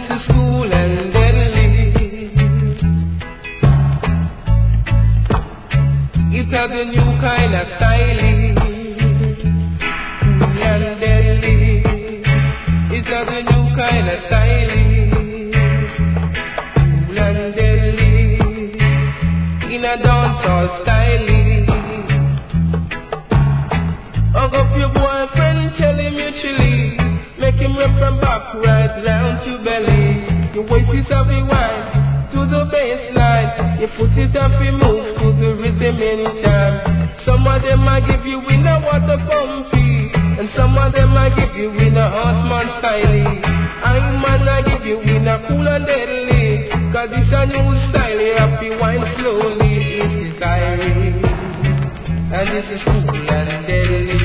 is cool and deadly. It has a new kind of styling. Cool and deadly. It has a new kind of styling. Cool and deadly. In a dancehall styling. Hug up your boyfriend, tell him you chilly. Make him rip from back right round to belly. Your waist is off the wine to the baseline. You put it off, you move to the rhythm anytime. Some of them I give you in a water pumpy, and some of them I give you in a horseman styling. I'm man I give you in a cool and deadly, cause it's a new style, you have to wine slowly. It is Irish, and this is cool and deadly.